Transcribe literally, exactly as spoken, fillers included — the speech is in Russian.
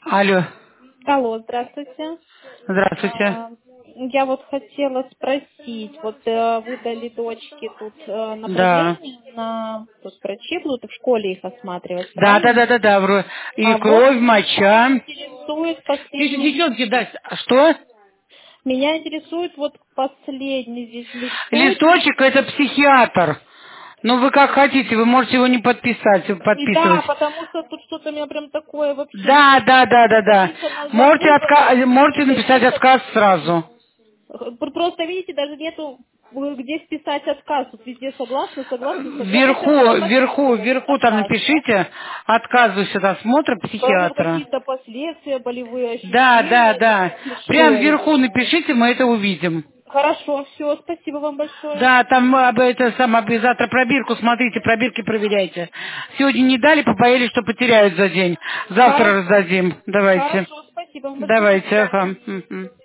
Алло, Алло, здравствуйте. здравствуйте. А, Я вот хотела спросить, вот э, вы дали дочке тут э, Да. направление на тут врачи будут в школе их осматривать, Да, да, да, правильно? да, да. вро- И А вот кровь, меня моча. интересует Тише, последний лист. девчонки, да. Что? Меня интересует вот последний здесь листочек. Листочек это психиатр. Ну вы как хотите, вы можете его не подписать, И да, подписывать. потому что тут что-то у меня прям такое вообще Да, немножко да, да, да, да. написано Можете, запутанно, отка- можете написать записано. отказ сразу. Пр- Просто, видите, даже нету э, где вписать отказ. Вот везде согласна, согласна, согласна. Вот это Вверху, вверху, запассивный вверху там отказ, да? напишите, отказываюсь от осмотра Про психиатра. какие-то последствия, болевые Да, да, ощущения, там да. напишу Прям я вверху везде. напишите, мы это увидим. Хорошо, все, спасибо вам большое. Да, там об это сам об- завтра пробирку, смотрите, пробирки проверяйте. Сегодня не дали, побоялись, что потеряют за день. Завтра Хорошо, раздадим. Давайте. хорошо, спасибо вам большое, до Давайте, свидания. ага. Мгм.